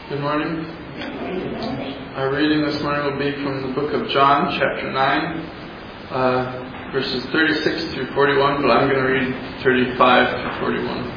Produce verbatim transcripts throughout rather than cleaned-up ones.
Good morning. Our reading this morning will be from the book of John, chapter nine, uh, verses thirty-six through forty-one, but I'm going to read thirty-five through forty-one.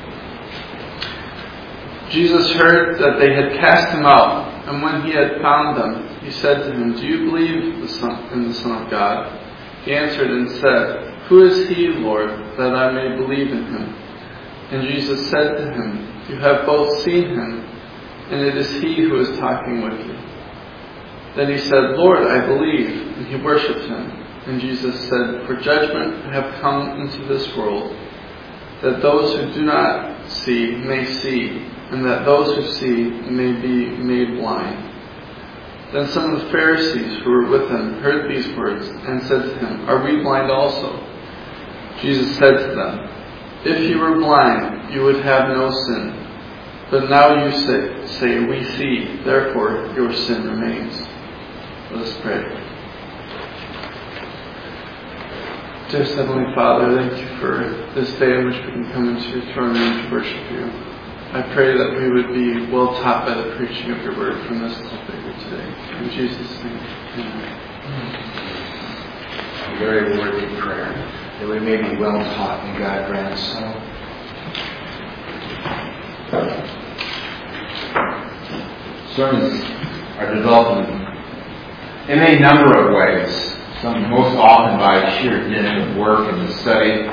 Jesus heard that they had cast him out, and when he had found them, he said to him, "Do you believe the Son, in the Son of God?" He answered and said, "Who is he, Lord, that I may believe in him?" And Jesus said to him, "You have both seen him, and it is he who is talking with you." Then he said, "Lord, I believe," and he worshipped him. And Jesus said, "For judgment I have come into this world, that those who do not see may see, and that those who see may be made blind." Then some of the Pharisees who were with him heard these words, and said to him, "Are we blind also?" Jesus said to them, "If you were blind, you would have no sin. But now you say, say, we see, therefore your sin remains." Let us pray. Dear Heavenly Father, thank you for this day in which we can come into your throne room to worship you. I pray that we would be well taught by the preaching of your word from this pulpit here today. In Jesus' name, amen. A very worthy prayer, that we may be well taught, and God grant so. Sermons are developed in a number of ways. Some most often by sheer dint of work and study.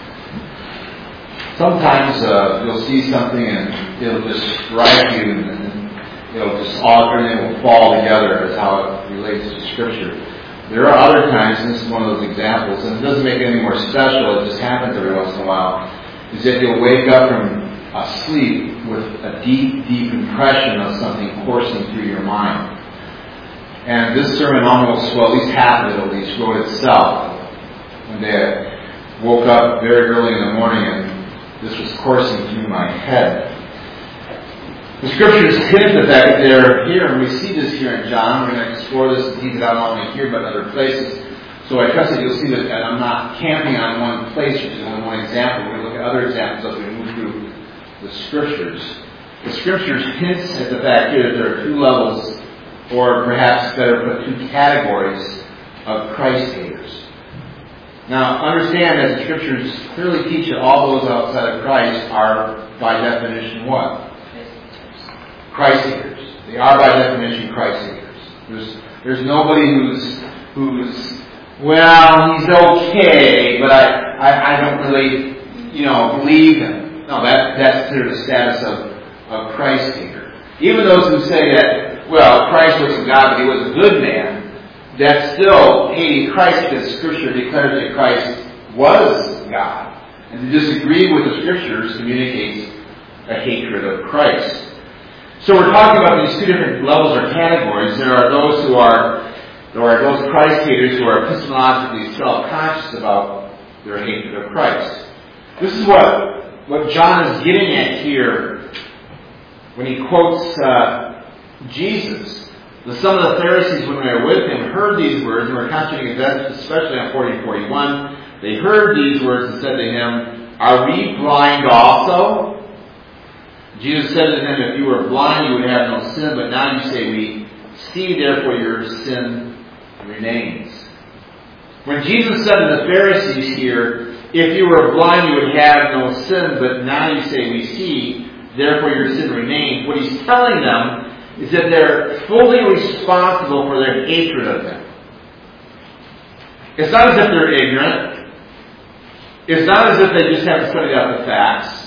Sometimes uh, you'll see something and it'll just strike you, and it'll just all and it will fall together as how it relates to Scripture. There are other times, and this is one of those examples, and it doesn't make it any more special, it just happens every once in a while, is that you'll wake up from asleep with a deep, deep impression of something coursing through your mind. And this sermon almost, well, at least half of it at least, wrote itself. One day I woke up very early in the morning and this was coursing through my head. The Scriptures hint at that they're here, and we see this here in John. We're going to explore this in detail not only here but in other places. So I trust that you'll see that I'm not camping on one place or just on one example. We're going to look at other examples as we move through the Scriptures. The Scriptures hints at the fact here that there are two levels, or perhaps better put, two categories of Christ haters. Now, understand that the Scriptures clearly teach that all those outside of Christ are, by definition, what? Christ haters. They are, by definition, Christ haters. There's, there's nobody who's, who's, well, he's okay, but I, I, I don't really, you know, believe him. No, that, that's clear the status of, of Christ hater. Even those who say that, well, Christ wasn't God, but he was a good man, that's still hating Christ because Scripture declares that Christ was God. And to disagree with the Scriptures communicates a hatred of Christ. So we're talking about these two different levels or categories. There are those who are, there are those Christ haters who are epistemologically self-conscious about their hatred of Christ. This is what What John is getting at here when he quotes uh, Jesus. Some of the Pharisees, when they were with him, heard these words and were concentrating events, especially on forty and forty-one. They heard these words and said to him, "Are we blind also?" Jesus said to them, "If you were blind, you would have no sin, but now you say we see, therefore your sin remains." When Jesus said to the Pharisees here, "If you were blind, you would have no sin, but now you say we see, therefore your sin remains," what he's telling them is that they're fully responsible for their hatred of him. It's not as if they're ignorant. It's not as if they just haven't studied out the facts.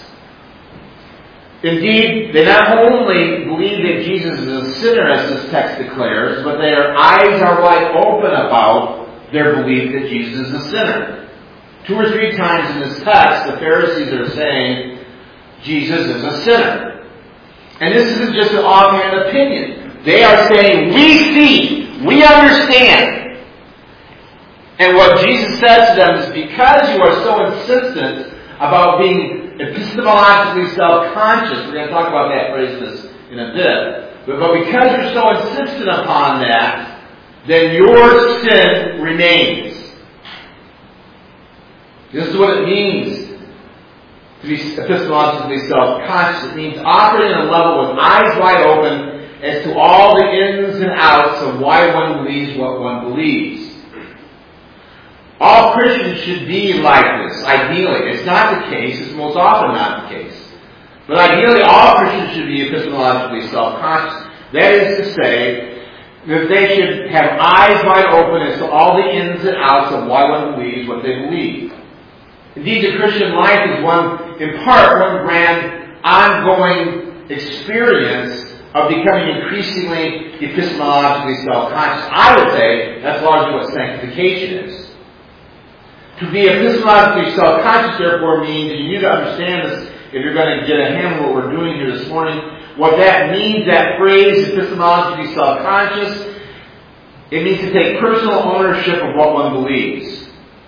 Indeed, they not only believe that Jesus is a sinner, as this text declares, but their eyes are wide open about their belief that Jesus is a sinner. Two or three times in this text, the Pharisees are saying Jesus is a sinner. And this isn't just an offhand opinion. They are saying, we see, we understand. And what Jesus says to them is, because you are so insistent about being epistemologically self-conscious, we're going to talk about that phrase this in a bit, but, but because you're so insistent upon that, then your sin remains. This is what it means To be epistemologically self-conscious, it means operating at a level with eyes wide open as to all the ins and outs of why one believes what one believes. All Christians should be like this, ideally. It's not the case. It's most often not the case. But ideally, all Christians should be epistemologically self-conscious. That is to say, that they should have eyes wide open as to all the ins and outs of why one believes what they believe. Indeed, the Christian life is one, in part, one grand, ongoing experience of becoming increasingly epistemologically self-conscious. I would say that's largely what sanctification is. To be epistemologically self-conscious, therefore, means, and you need to understand this if you're going to get a handle on what we're doing here this morning, what that means, that phrase, epistemologically self-conscious, it means to take personal ownership of what one believes.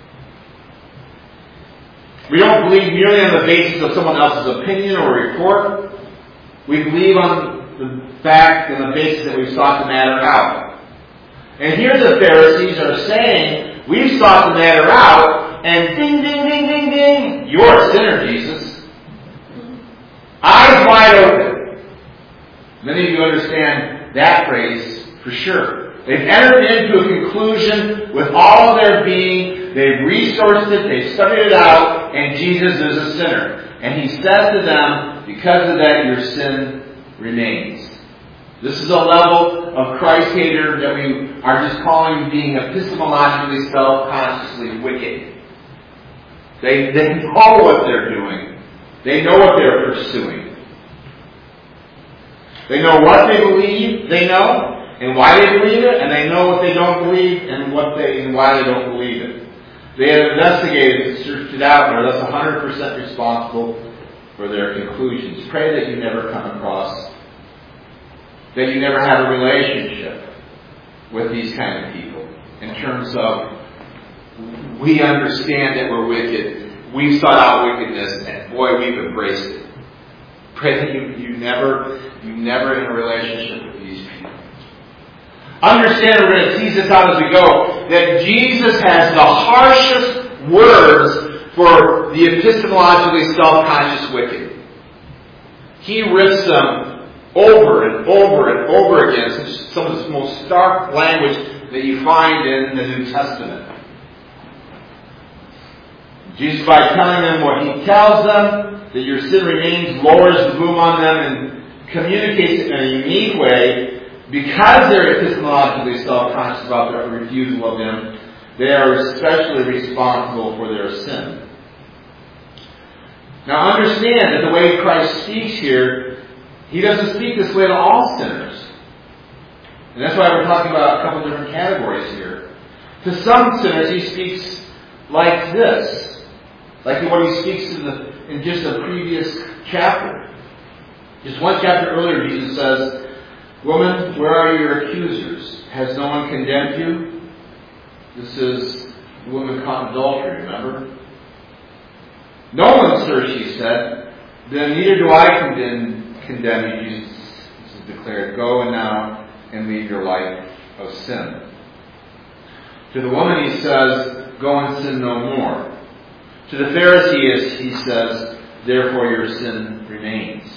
We don't believe merely on the basis of someone else's opinion or report. We believe on the fact and the basis that we've sought the matter out. And here the Pharisees are saying, we've sought the matter out, and ding, ding, ding, ding, ding, you're a sinner, Jesus. Eyes wide open. Many of you understand that phrase for sure. They've entered into a conclusion with all of their being. They've resourced it, they've studied it out, and Jesus is a sinner. And he says to them, because of that, your sin remains. This is a level of Christ hater that we are just calling being epistemologically self-consciously wicked. They, they know what they're doing. They know what they're pursuing. They know what they believe, they know, and why they believe it, and they know what they don't believe and what they and why they don't believe it. They have investigated and searched it out, and are thus one hundred percent responsible for their conclusions. Pray that you never come across, that you never have a relationship with these kind of people. In terms of, we understand that we're wicked, we've sought out wickedness, and boy, we've embraced it. Pray that you, you never, you never in a relationship with these people. Understand, we're going to tease this out as we go, that Jesus has the harshest words for the epistemologically self-conscious wicked. He rips them over and over and over again, some of the most stark language that you find in the New Testament. Jesus, by telling them what he tells them, that your sin remains, lowers the boom on them and communicates it in a unique way. Because they're epistemologically self-conscious about their refusal of him, they are especially responsible for their sin. Now understand that the way Christ speaks here, he doesn't speak this way to all sinners. And that's why we're talking about a couple different categories here. To some sinners, he speaks like this. Like what he speaks in, the, in just a previous chapter. Just one chapter earlier, Jesus says, woman, where are your accusers? Has no one condemned you? This is the woman caught in adultery, remember? No one, sir, she said. Then neither do I condemn, condemn you, Jesus declared. Go and now and leave your life of sin. To the woman he says, go and sin no more. To the Pharisees he says, therefore your sin remains.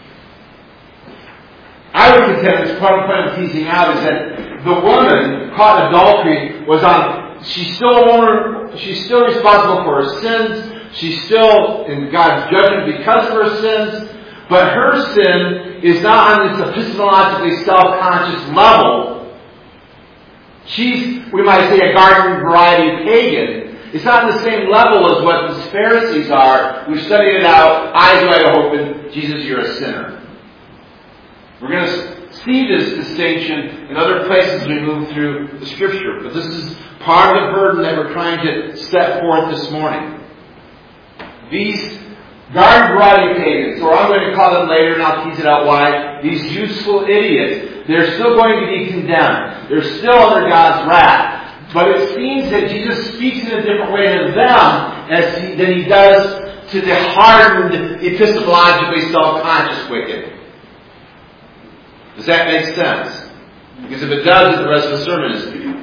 I would contend this part of what I'm teasing out is that the woman caught in adultery was on, she's still owner, she's still responsible for her sins. She's still in God's judgment because of her sins. But her sin is not on this epistemologically self-conscious level. She's, we might say, a garden variety pagan. It's not on the same level as what the Pharisees are. We've studied it out, eyes wide open. Jesus, you're a sinner. We're going to see this distinction in other places as we move through the Scripture. But this is part of the burden that we're trying to set forth this morning. These garden variety pagans, or I'm going to call them later and I'll tease it out why, these useful idiots, they're still going to be condemned. They're still under God's wrath. But it seems that Jesus speaks in a different way to them as he, than he does to the hardened, epistemologically self-conscious wicked. Does that make sense? Because if it does, the rest of the sermon is for you.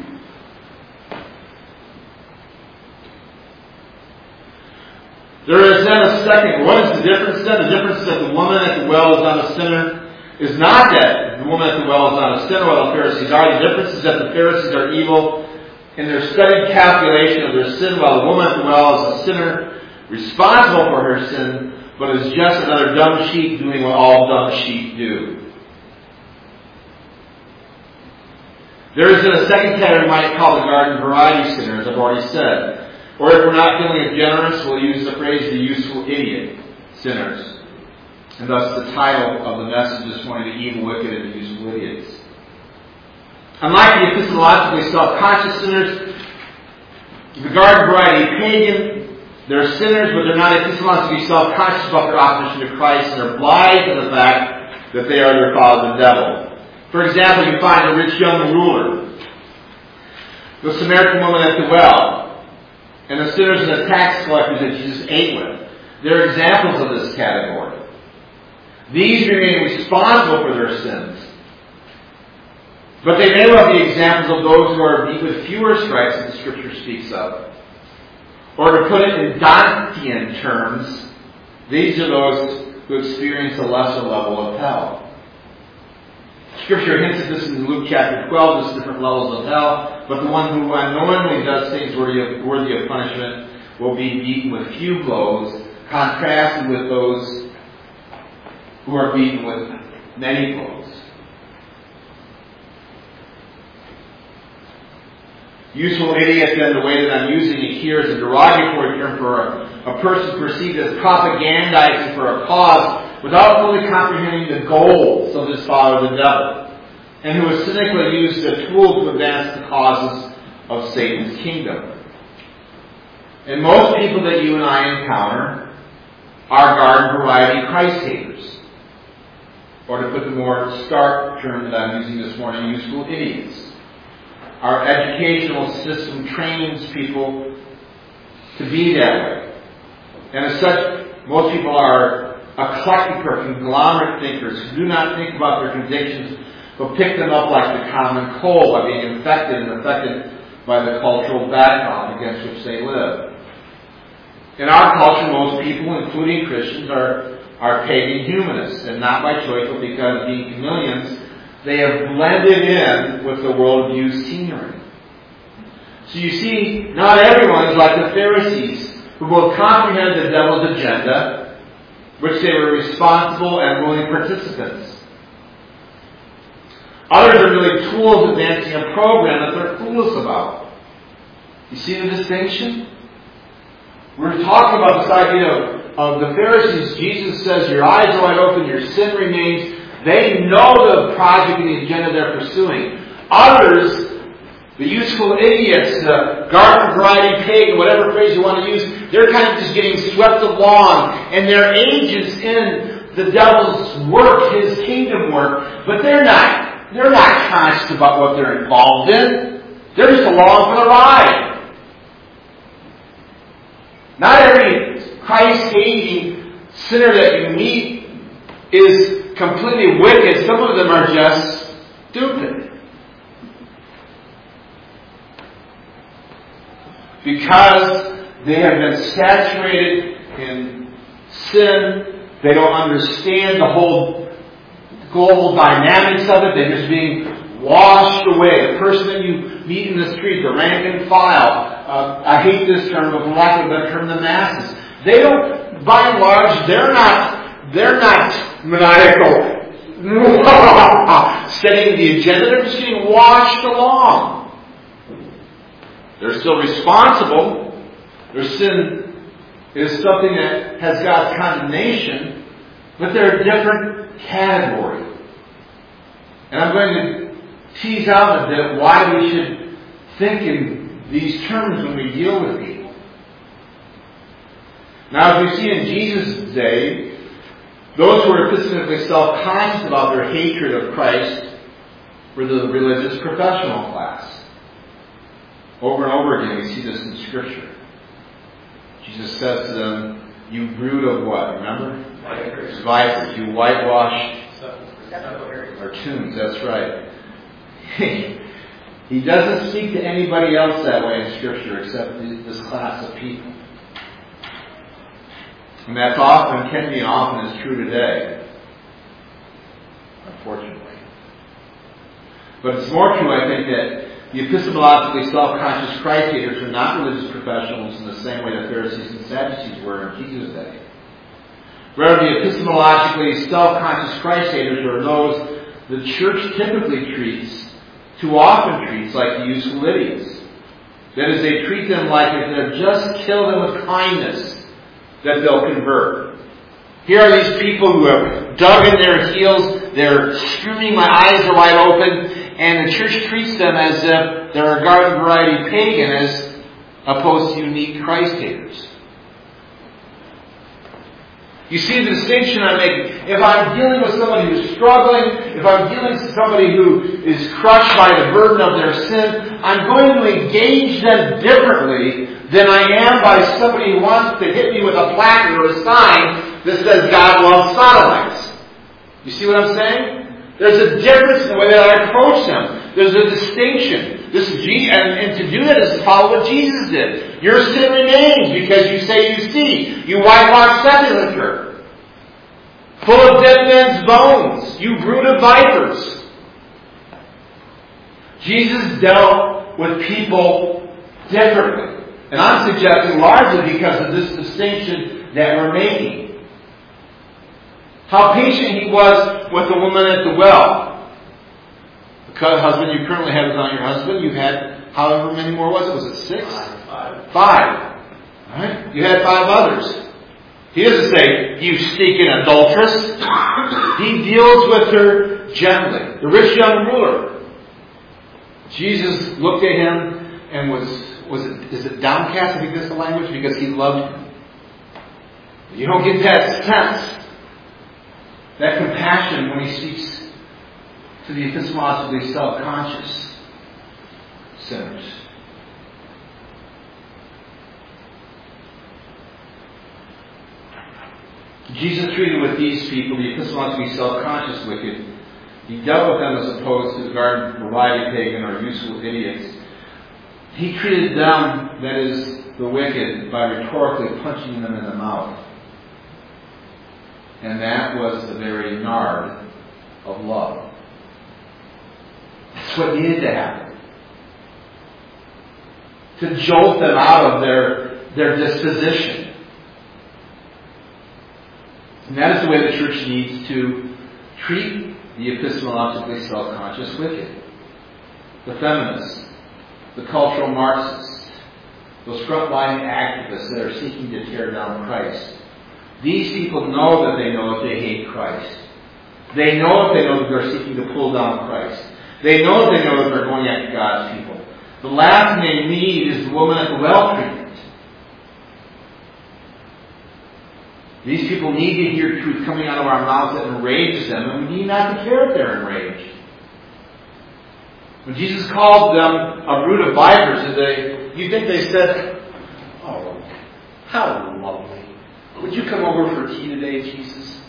There is then a a second. What is the difference then? The difference is that the woman at the well is not a sinner. Is not that the woman at the well is not a sinner, while the Pharisees are. The difference is that the Pharisees are evil in their studied calculation of their sin, while the woman at the well is a sinner, responsible for her sin, but is just another dumb sheep doing what all dumb sheep do. There is a second category we might call the garden variety sinner, as I've already said. Or if we're not feeling as generous, we'll use the phrase the useful idiot sinners. And thus the title of the message this morning, The Evil, Wicked, and the Useful Idiots. Unlike the epistemologically self-conscious sinners, the garden variety pagan, they're sinners, but they're not epistemologically self-conscious about their opposition to Christ, and they're blind to the fact that they are their father, the devil. For example, you find the rich young ruler, the Samaritan woman at the well, and the sinners and the tax collectors that Jesus ate with. They're examples of this category. These remain responsible for their sins. But they may well be examples of those who are beat with fewer stripes that the Scripture speaks of. Or to put it in Dantean terms, these are those who experience a lesser level of hell. Scripture hints at this in Luke chapter twelve, there's different levels of hell, but the one who unknowingly does things worthy of, worthy of punishment will be beaten with few blows, contrasted with those who are beaten with many blows. Useful idiot, then, the way that I'm using it here is a derogatory term for a, a person perceived as propagandizing for a cause without fully comprehending the goals of his father, the devil, and who has cynically used a tool to advance the causes of Satan's kingdom. And most people that you and I encounter are garden variety Christ haters. Or to put the more stark term that I'm using this morning, useful idiots. Our educational system trains people to be that way. And as such, most people are eclectic or conglomerate thinkers who do not think about their convictions, but pick them up like the common cold by being infected and affected by the cultural background against which they live. In our culture, most people, including Christians, are, are pagan humanists, and not by choice, but because being chameleons, they have blended in with the worldview scenery. So you see, not everyone is like the Pharisees, who both comprehended the devil's agenda, which they were responsible and willing participants. Others are really tools advancing a program that they're clueless about. You see the distinction? We're talking about this idea of, of the Pharisees. Jesus says, your eyes are wide open, your sin remains. They know the project and the agenda they're pursuing. Others, the useful idiots, the garden variety pagan, whatever phrase you want to use, they're kind of just getting swept along, and they're agents in the devil's work, his kingdom work, but they're not, they're not conscious about what they're involved in. They're just along for the ride. Not every Christ-hating sinner that you meet is completely wicked. Some of them are just stupid. Because they have been saturated in sin, they don't understand the whole global dynamics of it. They're just being washed away. The person that you meet in the street, the rank and file, uh, I hate this term, but for lack of a better term, the masses. They don't, by and large, they're not, they're not maniacal, setting the agenda. They're just getting washed along. They're still responsible. Their sin is something that has God's condemnation, but they're a different category. And I'm going to tease out a bit why we should think in these terms when we deal with people. Now, as we see in Jesus' day, those who were epistemically self-conscious about their hatred of Christ were the religious professional class. Over and over again, we see this in Scripture. Jesus says to them, you brood of what? Remember? Vipers. Vipers. You whitewashed our tombs. That's right. He doesn't speak to anybody else that way in Scripture except this class of people. And that's often, can be often, is true today. Unfortunately. But it's more true, I think, that the epistemologically self-conscious Christ haters are not religious professionals in the same way the Pharisees and Sadducees were in Jesus' day. Rather, the epistemologically self-conscious Christ haters are those the church typically treats, too often treats, like the useful idiots. That is, they treat them like if they'll just kill them with kindness, that they'll convert. Here are these people who have dug in their heels, they're screaming, my eyes are wide open, and the church treats them as if they're a garden variety pagan as opposed to unique Christ haters. You see the distinction I'm making. If I'm dealing with somebody who's struggling, if I'm dealing with somebody who is crushed by the burden of their sin, I'm going to engage them differently than I am by somebody who wants to hit me with a placard or a sign that says God loves sodomites. You see what I'm saying? There's a difference in the way that I approach them. There's a distinction. This is Jesus, and, and to do that is to follow what Jesus did. Your sin remains because you say you see. You whitewash sepulchre. Full of dead men's bones. You brood of vipers. Jesus dealt with people differently. And I'm suggesting largely because of this distinction that we're making. How patient he was with the woman at the well. The husband you currently have is not your husband. You've had however many more was it? Was it six? Five. Five. Right? You had five others. He doesn't say, you stinking adulteress. He deals with her gently. The rich young ruler. Jesus looked at him and was, was it, is it downcast? I think that's the language, because he loved him. You don't get that sense, that compassion when he speaks to the epistemologically self-conscious sinners. Jesus treated with these people, the epistemologically self-conscious wicked, he dealt with them as opposed to the garden variety pagan or useful idiots. He treated them, that is, the wicked, by rhetorically punching them in the mouth. And that was the very nard of love. That's what needed to happen. To jolt them out of their, their disposition. And that is the way the church needs to treat the epistemologically self-conscious wicked. The feminists, the cultural Marxists, those frontline activists that are seeking to tear down Christ. These people know that they know that they hate Christ. They know that they know that they're seeking to pull down Christ. They know that they know that they're going after God's people. The last thing they need is the woman at the well treatment. These people need to hear truth coming out of our mouths that enrages them, and we need not to care if they're enraged. When Jesus called them a brood of vipers, did they, you think they said, oh, how lovely. Would you come over for tea today, Jesus?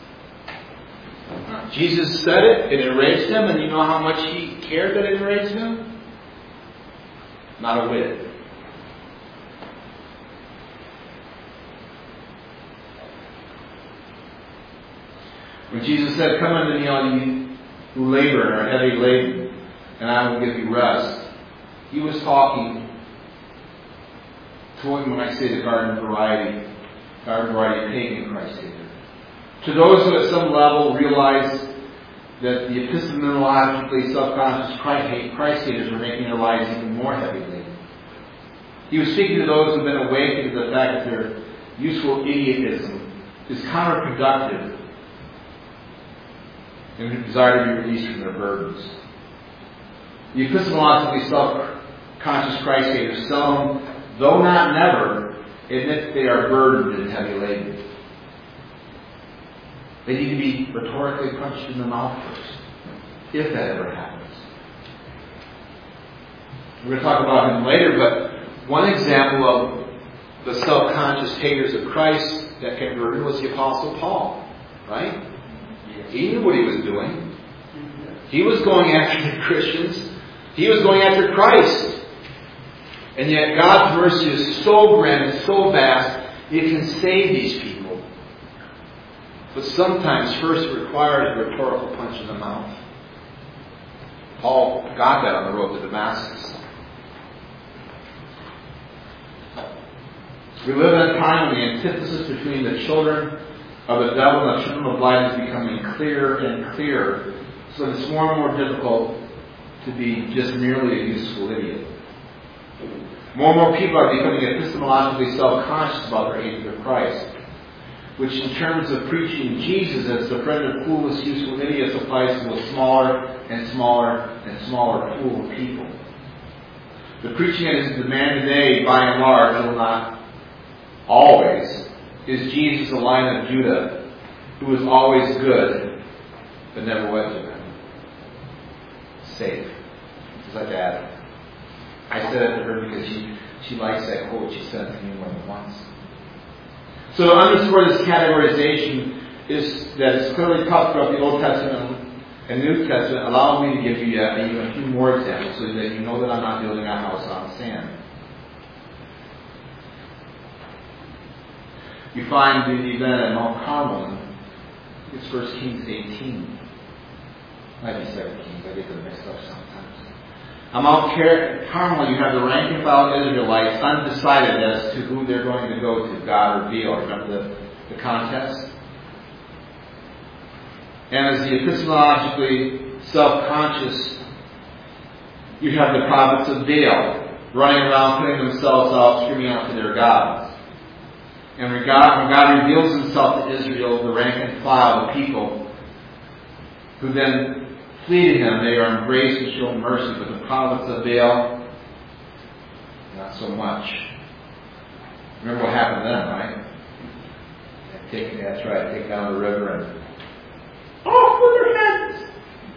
Jesus said it, it enraged him, and you know how much he cared that it enraged him? Not a whit. When Jesus said, come unto me all you who labor and are heavy laden, and I will give you rest, he was talking to, when I say the garden variety, garden variety pagan Christ hater, to those who at some level realize that the epistemologically self-conscious Christ haters were making their lives even more heavy laden. He was speaking to those who have been awakened to the fact that their useful idiotism is counterproductive and who desire to be released from their burdens. The epistemologically self-conscious Christ haters seldom, though not never, admit that they are burdened and heavy laden. They need to be rhetorically punched in the mouth first, if that ever happens. We're going to talk about him later, but one example of the self-conscious haters of Christ that converted was the Apostle Paul, right? He knew what he was doing. He was going after the Christians. He was going after Christ. And yet God's mercy is so grand and so vast, it can save these people But sometimes first it requires a rhetorical punch in the mouth. Paul got that on the road to Damascus. We live in a time when the antithesis between the children of the devil and the children of light is becoming clearer and clearer. So it's more and more difficult to be just merely a useful idiot. More and more people are becoming epistemologically self-conscious about their hatred of Christ, which in terms of preaching Jesus as the friend of foolish, useful idiots applies to a smaller and smaller and smaller pool of people. The preaching that is in demand today, by and large, will not always, is Jesus the Lion of Judah, who was always good, but never was good. Safe. Just like Adam. I said it to her because she, she likes that quote. She said it to me more than once. So to underscore this categorization is that it's clearly taught throughout the Old Testament and New Testament. Allow me to give you yet even a few more examples so that you know that I'm not building a house on sand. You find the event at Mount Carmel. It's First Kings eighteen. Might be Second Kings. I get them mixed up sometimes. At Mount Carmel, you have the rank and file Israelites undecided as to who they're going to go to, God or Baal. Remember the, the contest? And as the epistemologically self-conscious, you have the prophets of Baal running around, putting themselves out, screaming out to their gods. And when God, when God reveals himself to Israel, the rank and file, the people, who then flee to him, they are embraced and show mercy. But the prophets of Baal, not so much. Remember what happened then, right? Take, that's right, take down the river and off with their heads.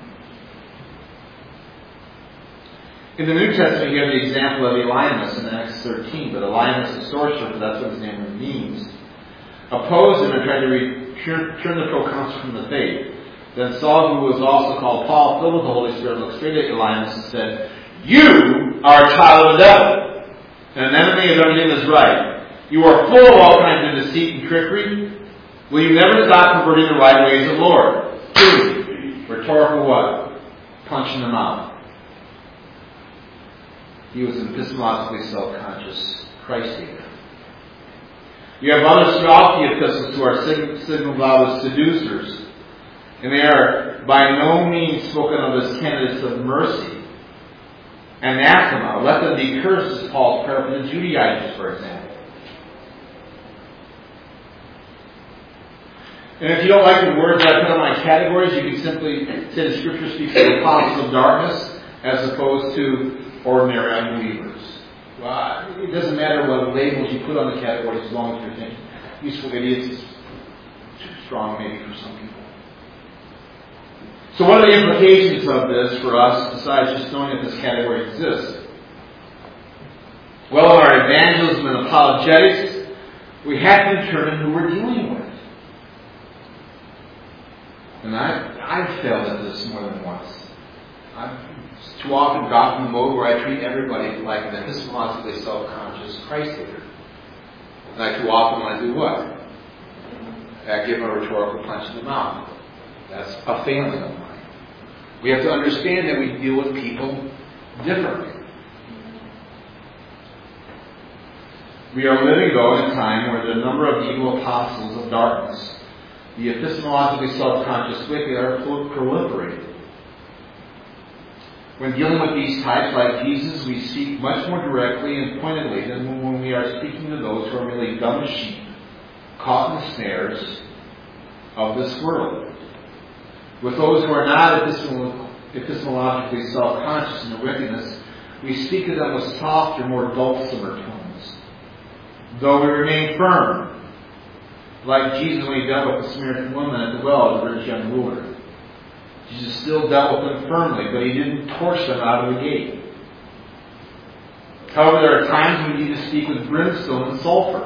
In the New Testament, you have the example of Elymas in Acts thirteen, but Elymas, the sorcerer, that's what his name means, opposed him and tried to re- turn the proconsul from the faith. Then Saul, who was also called Paul, filled with the Holy Spirit, looked straight at Elymas and said, "You are a child of the devil, and an enemy of everything that's right. You are full of all kinds of deceit and trickery. Will you never stop perverting the right ways of the Lord?" Two. Rhetorical what? Punch in the mouth. He was an epistemologically self-conscious Christ hater. You have others throughout the epistles who are signaled out as seducers. And they are by no means spoken of as candidates of mercy. Anathema, let them be cursed, is Paul's prayer for the Judaizers, for example. And if you don't like the words that I put on my categories, you can simply say the Scripture speaks of apostles of darkness as opposed to ordinary unbelievers. Well, it doesn't matter what labels you put on the categories as long as you're thinking useful idiots is too strong maybe for some people. So what are the implications of this for us besides just knowing that this category exists? Well, in our evangelism and apologetics, we have to determine who we're dealing with. And I, I've failed at this more than once. I've too often gotten in the mode where I treat everybody like an epistemologically self-conscious Christ hater. And I too often want to do what? I give them a rhetorical punch in the mouth. That's a failing of mine. We have to understand that we deal with people differently. We are living, though, in a time where the number of evil apostles of darkness, the epistemologically self-conscious wicked, are proliferating. When dealing with these types, like Jesus, we speak much more directly and pointedly than when we are speaking to those who are merely dumb as sheep, caught in the snares of this world. With those who are not epistemologically self-conscious in their wickedness, we speak to them with softer, more dulcimer tones. Though we remain firm, like Jesus when he dealt with the Samaritan woman at the well, the rich young ruler. Jesus still dealt with them firmly, but he didn't torch them out of the gate. However, there are times when we need to speak with brimstone and sulfur.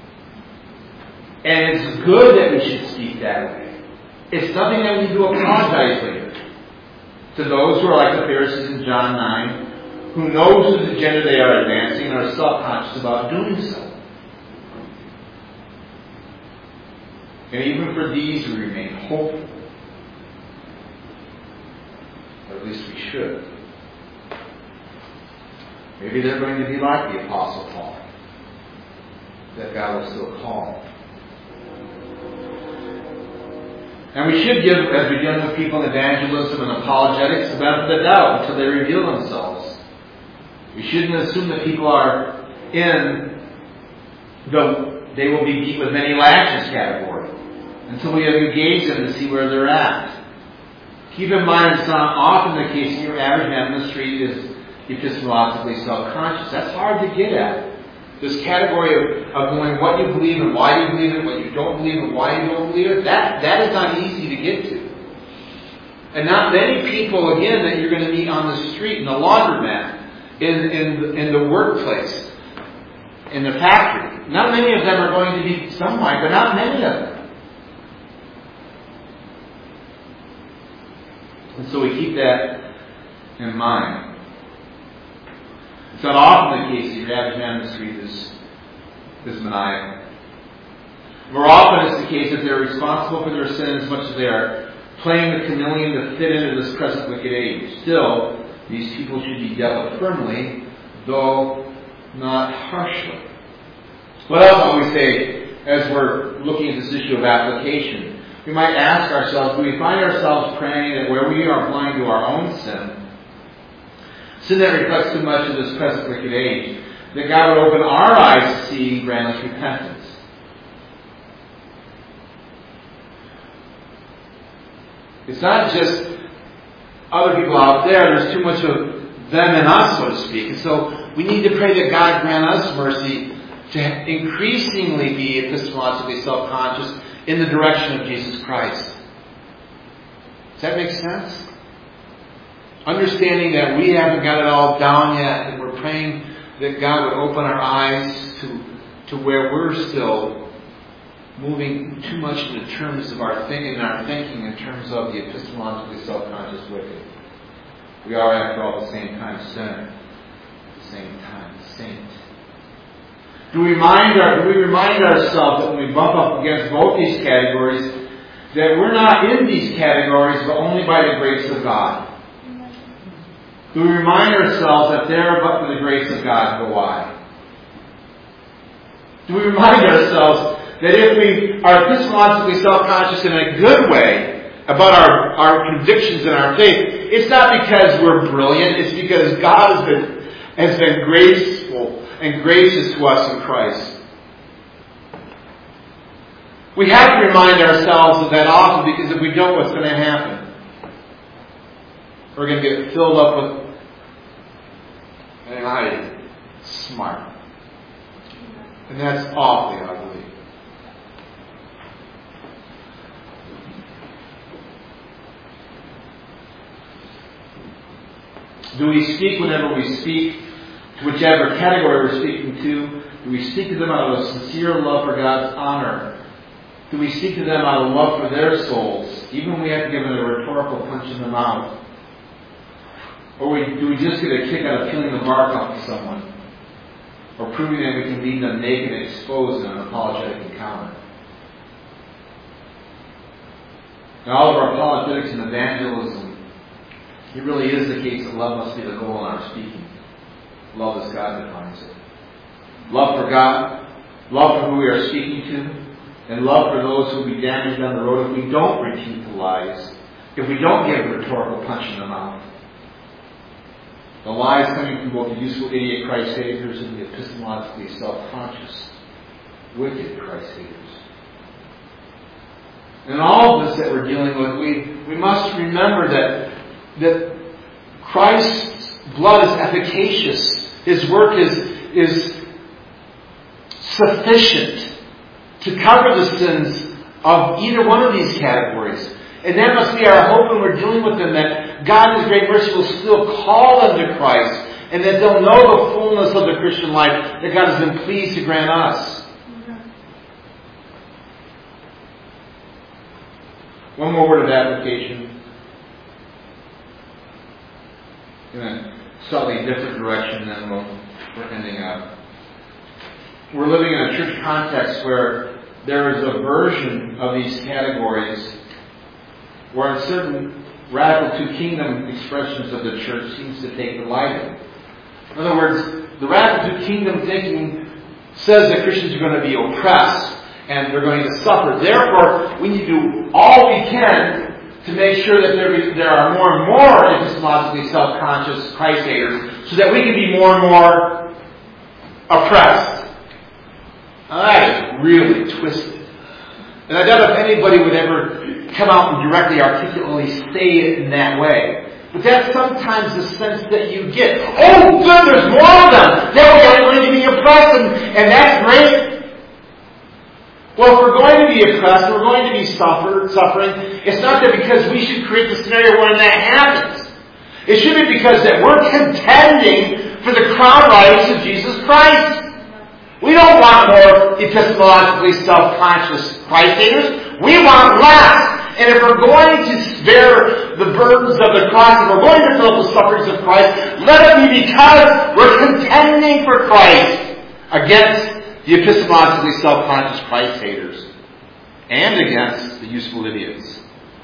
And it's good that we should speak that way. It's nothing that we need to apologize later. To those who are like the Pharisees in John nine, who know whose agenda they are advancing and are self-conscious about doing so. And even for these we remain hopeful. Or at least we should. Maybe they're going to be like the Apostle Paul, that God will still call. And we should give, as we deal with people in evangelism and apologetics, the benefit of the doubt until they reveal themselves. We shouldn't assume that people are in the they will be beat with many lashes category until we have engaged them to see where they're at. Keep in mind, it's not often the case that your average man in the street is epistemologically self-conscious. That's hard to get at. This category of, of knowing what you believe and why you believe it, what you don't believe and why you don't believe it, that, that is not easy to get to. And not many people, again, that you're going to meet on the street, in the laundromat, in, in, in the workplace, in the factory. Not many of them are going to be somewhat, but not many of them. And so we keep that in mind. It's not often the case that your average man in the street is, is maniacal. More often it's the case that they're responsible for their sin as much as they are playing the chameleon to fit into this present wicked age. Still, these people should be dealt with firmly, though not harshly. What else would we say as we're looking at this issue of application? We might ask ourselves, do we find ourselves praying that where we are blind to our own sin, sin that reflects too much of this present wicked age, that God would open our eyes to see and grant us repentance? It's not just other people out there. There's too much of them and us, so to speak. And so we need to pray that God grant us mercy to increasingly be epistemologically self-conscious in the direction of Jesus Christ. Does that make sense? Understanding that we haven't got it all down yet, and we're praying that God would open our eyes to, to where we're still moving too much in terms of our thinking and our thinking in terms of the epistemologically self-conscious wicked. We are, after all, at the same time sinner, at the same time saint. Do we remind our, do we remind ourselves that when we bump up against both these categories, that we're not in these categories, but only by the grace of God? Do we remind ourselves that there, but for the grace of God, go I? Do we remind ourselves that if we are epistemologically self-conscious in a good way about our, our convictions and our faith, it's not because we're brilliant, it's because God has been, has been graceful and gracious to us in Christ. We have to remind ourselves of that often, because if we don't, what's going to happen? We're going to get filled up with anxiety, smart. And that's awfully ugly. Do we speak whenever we speak, to whichever category we're speaking to? Do we speak to them out of a sincere love for God's honor? Do we speak to them out of love for their souls, even when we have to give them a rhetorical punch in the mouth? Or we, do we just get a kick out of peeling the bark off of someone? Or proving that we can leave them naked and exposed in an apologetic encounter? In all of our apologetics and evangelism, it really is the case that love must be the goal in our speaking. Love as God defines it. Love for God, love for who we are speaking to, and love for those who will be damaged down the road if we don't repeat the lies, if we don't give a rhetorical punch in the mouth. The lies coming from both the useful idiot Christ haters and the epistemologically self-conscious, wicked Christ haters. And in all of this that we're dealing with, we, we must remember that, that Christ's blood is efficacious. His work is, is sufficient to cover the sins of either one of these categories. And that must be our hope when we're dealing with them, that God in His great mercy will still call them to Christ, and that they'll know the fullness of the Christian life that God has been pleased to grant us. One more word of application in a slightly different direction than we're ending up. We're living in a church context where there is a version of these categories where in certain radical two-kingdom expressions of the church seems to take delight in. In other words, the radical two-kingdom thinking says that Christians are going to be oppressed and they're going to suffer. Therefore, we need to do all we can to make sure that there, be, there are more and more epistemologically self-conscious Christ haters so that we can be more and more oppressed. Now that is really twisted. And I doubt if anybody would ever come out and directly articulately say it in that way. But that's sometimes the sense that you get. Oh, good, there's more of them. Now we're going to be oppressed, and, and that's great. Well, if we're going to be oppressed, we're going to be suffer, suffering, it's not that because we should create the scenario where that happens. It should be because that we're contending for the crown rights of Jesus Christ. We don't want more epistemologically self-conscious Christ haters. We want less. And if we're going to bear the burdens of the cross, if we're going to feel the sufferings of Christ, let it be because we're contending for Christ against the epistemologically self-conscious Christ haters and against the useful idiots.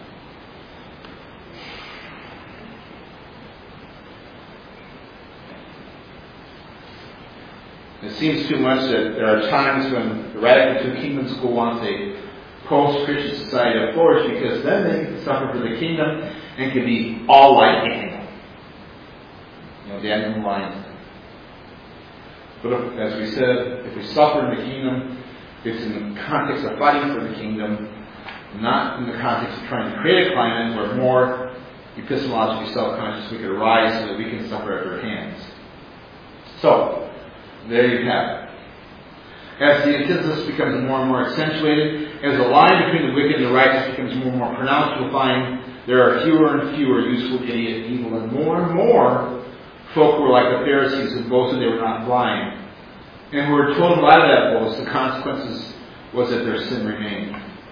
It seems too much that there are times when the radical two kingdom school wants a post-Christian society to flourish because then they can suffer for the kingdom and can be all like Daniel. You know, Daniel and the lion. But if, as we said, if we suffer in the kingdom, it's in the context of fighting for the kingdom, not in the context of trying to create a climate where more epistemologically self-conscious we could arise so that we can suffer at their hands. So, there you have it. As the antithesis becomes more and more accentuated, as the line between the wicked and the righteous becomes more and more pronounced, you'll find there are fewer and fewer useful, idiot, evil, and more and more folk who are like the Pharisees who boasted they were not blind. And who were told by that boast the consequences was that their sin remained.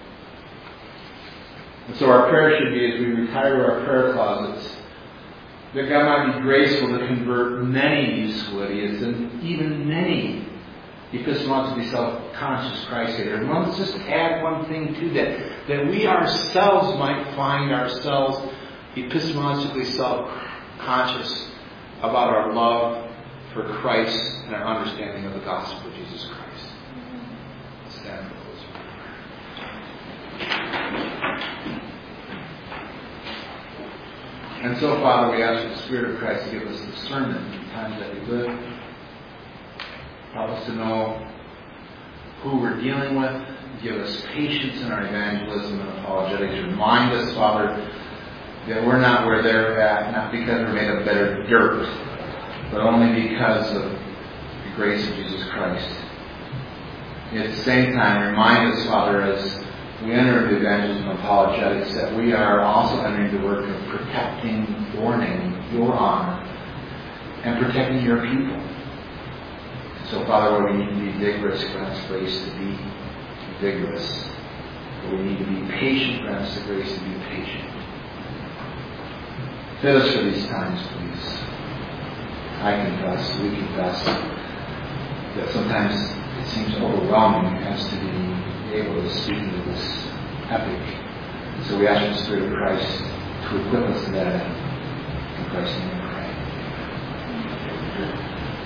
And so our prayer should be, as we retire to our prayer closets, that God might be graceful to convert many useful idiots and even many epistemologically self-conscious Christ haters. And let's just add one thing to that, that we ourselves might find ourselves epistemologically self-conscious about our love for Christ and our understanding of the gospel of Jesus Christ. Let's stand for those. And so, Father, we ask for the Spirit of Christ to give us discernment in the times that we live. Help us to know who we're dealing with. Give us patience in our evangelism and apologetics. Remind us, Father, that we're not where they're at, not because we're made of better dirt, but only because of the grace of Jesus Christ. At the same time, remind us, Father, as we enter into evangelism and apologetics, that we are also entering the work of protecting your name, your honor, and protecting your people. So, Father, where we need to be vigorous, grant us grace to be vigorous. Where we need to be patient, grant us the grace to be patient. Fill us for these times, please. I confess, we confess, that sometimes it seems overwhelming as to be able to speak into this epic. So we ask for the Spirit of Christ to equip us to that end. In Christ's name.